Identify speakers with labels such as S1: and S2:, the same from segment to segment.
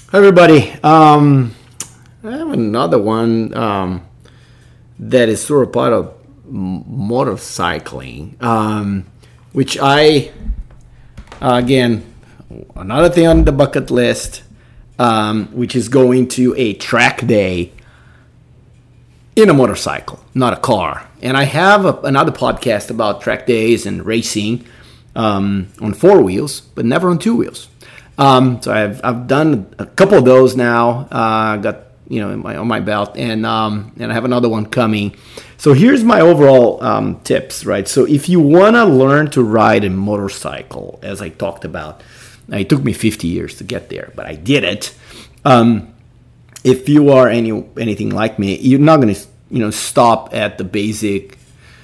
S1: Hi, everybody. I have another one that is sort of part of motorcycling, which again, another thing on the bucket list, which is going to a track day in a motorcycle, not a car. And I have another podcast about track days and racing on four wheels, but never on two wheels. So I've done a couple of those now. Got on my belt, and I have another one coming. So here's my overall tips, right? So if you want to learn to ride a motorcycle, as I talked about, it took me 50 years to get there, but I did it. If you are anything like me, you're not going to stop at the basic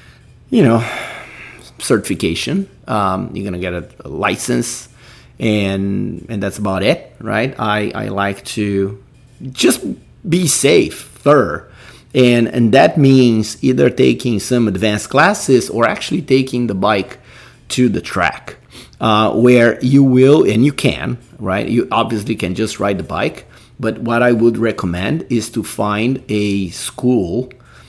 S1: certification. You're going to get a license, and that's about it, right? I like to just be safer, and that means either taking some advanced classes or actually taking the bike to the track, where you will, and you can, right? You obviously can just ride the bike, but what I would recommend is to find a school,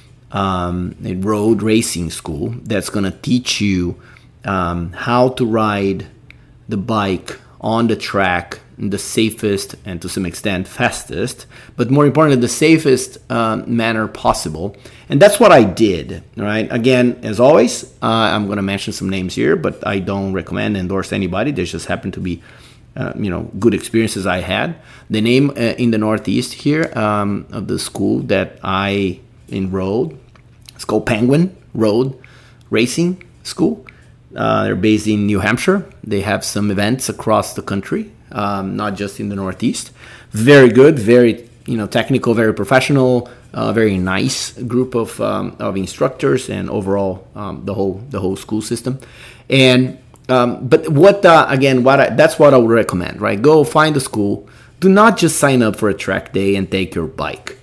S1: a road racing school that's going to teach you how to ride the bike on the track in the safest and to some extent fastest, but more importantly, the safest manner possible. And that's what I did, right? Again, as always, I'm going to mention some names here, but I don't recommend, endorse anybody. They just happen to be good experiences I had. The name in the Northeast here of the school that I enrolled, it's called Penguin Road Racing School. They're based in New Hampshire. They have some events across the country, not just in the Northeast. Very good, very technical, very professional, very nice group of instructors, and overall the whole school system. And but that's what I would recommend, right? Go find a school. Do not just sign up for a track day and take your bike.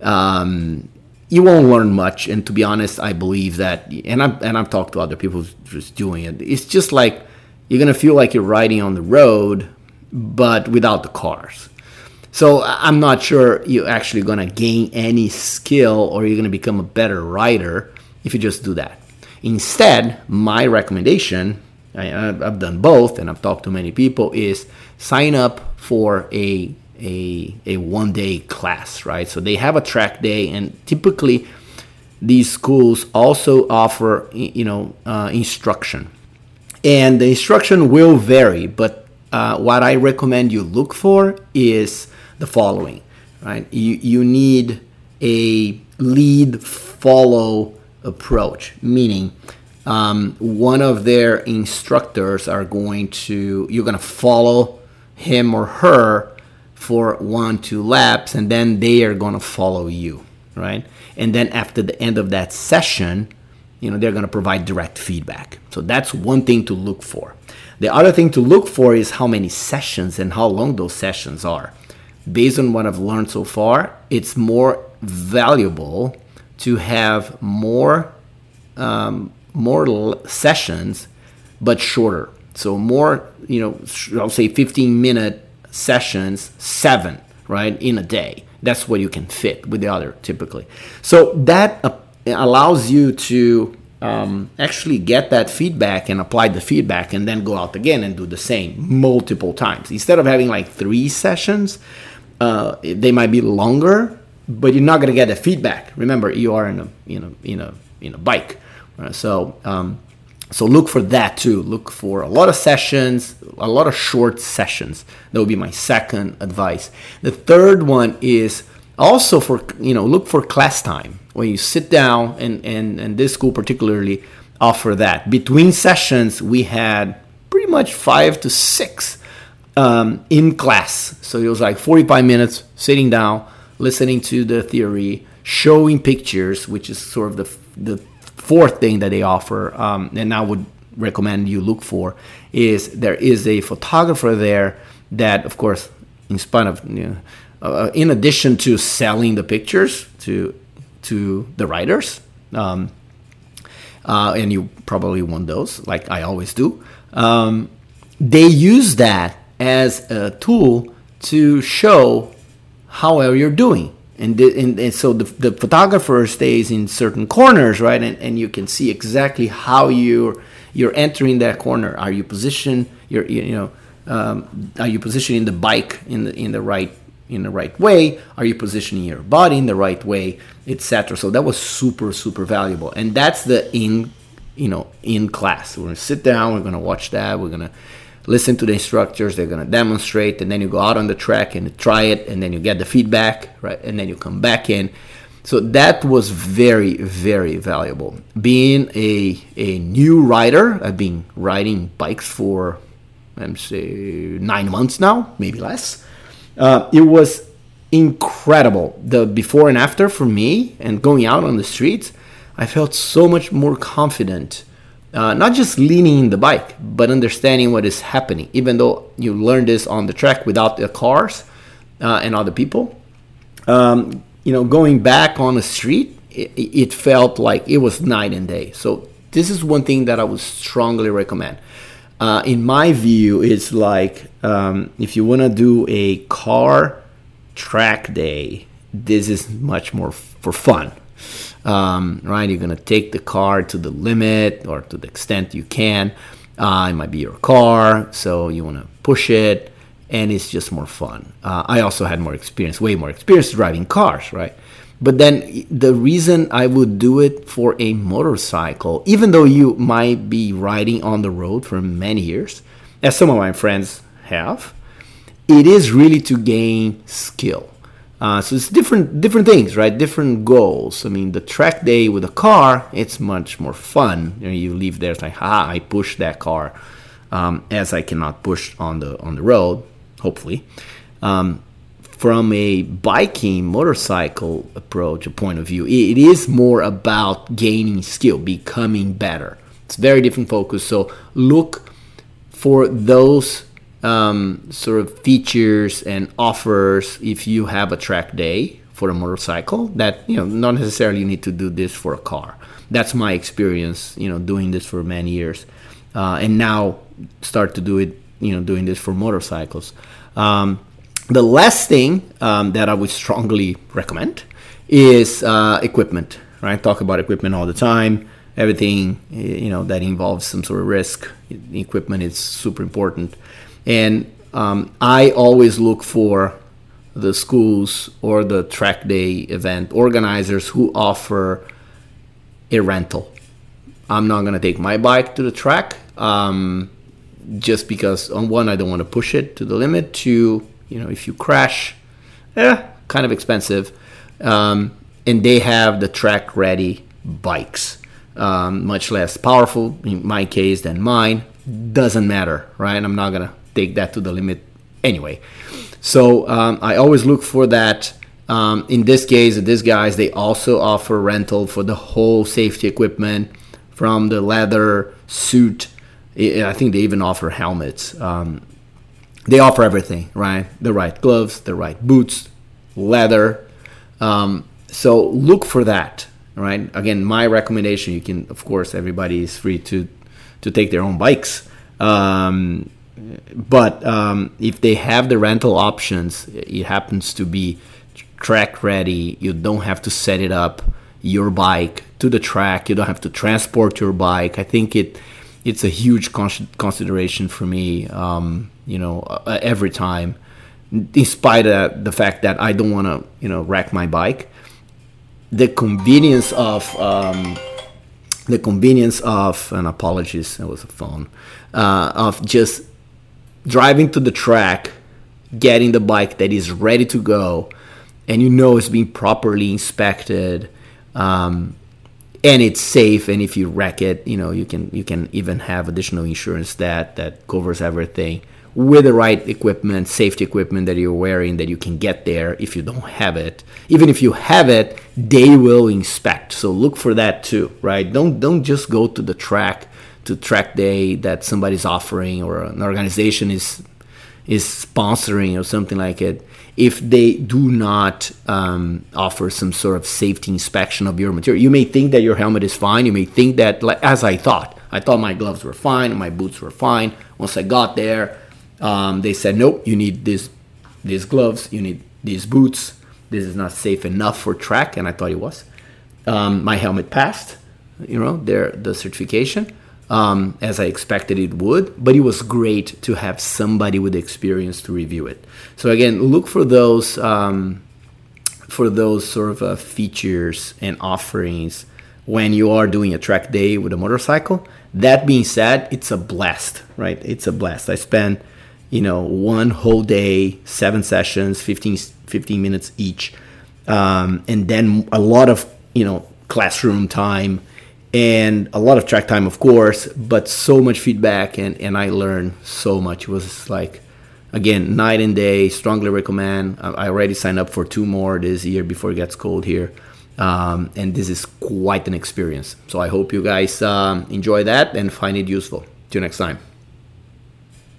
S1: You won't learn much, and to be honest, I believe that, and I've talked to other people just doing it. It's just like you're gonna feel like you're riding on the road, but without the cars. So I'm not sure you're actually gonna gain any skill, or you're gonna become a better rider if you just do that. Instead, my recommendation, I've done both, and I've talked to many people, is sign up for a one-day class, right? So they have a track day, and typically these schools also offer instruction, and the instruction will vary, but what I recommend you look for is the following, right? You need a lead follow approach, meaning one of their instructors you're going to follow him or her for 1-2 laps, and then they are going to follow you, right? And then after the end of that session, they're going to provide direct feedback. So that's one thing to look for. The other thing to look for is how many sessions and how long those sessions are. Based on what I've learned so far, it's more valuable to have more sessions, but shorter. So more, I'll say 15-minute sessions, 7, right, in a day. That's what you can fit with the other typically. So that allows you to actually get that feedback and apply the feedback, and then go out again and do the same multiple times. Instead of having like 3 sessions, they might be longer, but you're not going to get the feedback. Remember, you are in a bike, right? So look for that too. Look for a lot of sessions, a lot of short sessions. That would be my second advice. The third one is also look for class time. When you sit down, and this school particularly offer that. Between sessions, we had pretty much 5 to 6 in class. So it was like 45 minutes sitting down, listening to the theory, showing pictures, which is sort of the fourth thing that they offer, and I would recommend you look for, is there is a photographer there that, of course, in addition to selling the pictures to the riders, and you probably want those, like I always do, they use that as a tool to show how well you're doing. And so the photographer stays in certain corners, right? And you can see exactly how you're entering that corner. Are you positioned? Are you positioning the bike in the right way? Are you positioning your body in the right way, etc.? So that was super, super valuable. And that's the in class. We're gonna sit down. We're gonna watch that. We're gonna listen to the instructors. They're going to demonstrate, and then you go out on the track and try it, and then you get the feedback, right? And then you come back in. So that was very, very valuable. Being a new rider, I've been riding bikes for, I'm say, 9 months now, maybe less. It was incredible. The before and after for me, and going out on the streets, I felt so much more confident. Not just leaning in the bike, but understanding what is happening. Even though you learn this on the track without the cars and other people, going back on the street, it felt like it was night and day. So this is one thing that I would strongly recommend. In my view, it's like if you want to do a car track day, this is much more for fun. Right? You're going to take the car to the limit or to the extent you can. It might be your car, so you want to push it, and it's just more fun. I also had way more experience driving cars, right? But then the reason I would do it for a motorcycle, even though you might be riding on the road for many years, as some of my friends have, it is really to gain skill. So it's different things, right? Different goals. I mean, the track day with a car, it's much more fun. You leave there, it's like, I pushed that car, as I cannot push on the road, hopefully. From a biking motorcycle approach, a point of view, it is more about gaining skill, becoming better. It's very different focus. So look for those sort of features and offers if you have a track day for a motorcycle that, not necessarily you need to do this for a car. That's my experience, doing this for many years. And now start to do it, doing this for motorcycles. The last thing that I would strongly recommend is equipment, right? Talk about equipment all the time. Everything, that involves some sort of risk. Equipment is super important. And I always look for the schools or the track day event organizers who offer a rental. I'm not going to take my bike to the track just because, on one, I don't want to push it to the limit. Two, if you crash, kind of expensive. And they have the track-ready bikes, much less powerful, in my case, than mine. Doesn't matter, right? I'm not going to take that to the limit anyway. So I always look for that. In this case, these guys, they also offer rental for the whole safety equipment, from the leather suit. I think they even offer helmets. They offer everything, right? The right gloves, the right boots, leather. So look for that, right? Again, my recommendation, you can, of course, everybody is free to take their own bikes. But if they have the rental options, it happens to be track ready. You don't have to set it up, your bike, to the track. You don't have to transport your bike. I think it's a huge consideration for me, every time, in spite of the fact that I don't want to, wreck my bike. The convenience of, and apologies, that was a phone, of just driving to the track, getting the bike that is ready to go, and it's being properly inspected, and it's safe. And if you wreck it, you can even have additional insurance that covers everything, with the right equipment, safety equipment that you're wearing, that you can get there if you don't have it. Even if you have it, they will inspect. So look for that too, right? Don't just go to the track day that somebody's offering or an organization is sponsoring or something like it, if they do not offer some sort of safety inspection of your material. You may think that your helmet is fine. You may think that, as I thought my gloves were fine and my boots were fine. Once I got there, they said, nope, you need this these gloves, you need these boots. This is not safe enough for track, and I thought it was. My helmet passed, the certification, as I expected it would, but it was great to have somebody with experience to review it. So again, look for those sort of features and offerings when you are doing a track day with a motorcycle. That being said, it's a blast, right? It's a blast. I spent, one whole day, 7 sessions, 15 minutes each, and then a lot of, classroom time and a lot of track time, of course, but so much feedback, and I learned so much. It was like, again, night and day. Strongly recommend. I already signed up for 2 more this year before it gets cold here. And this is quite an experience. So I hope you guys enjoy that and find it useful. Till next time.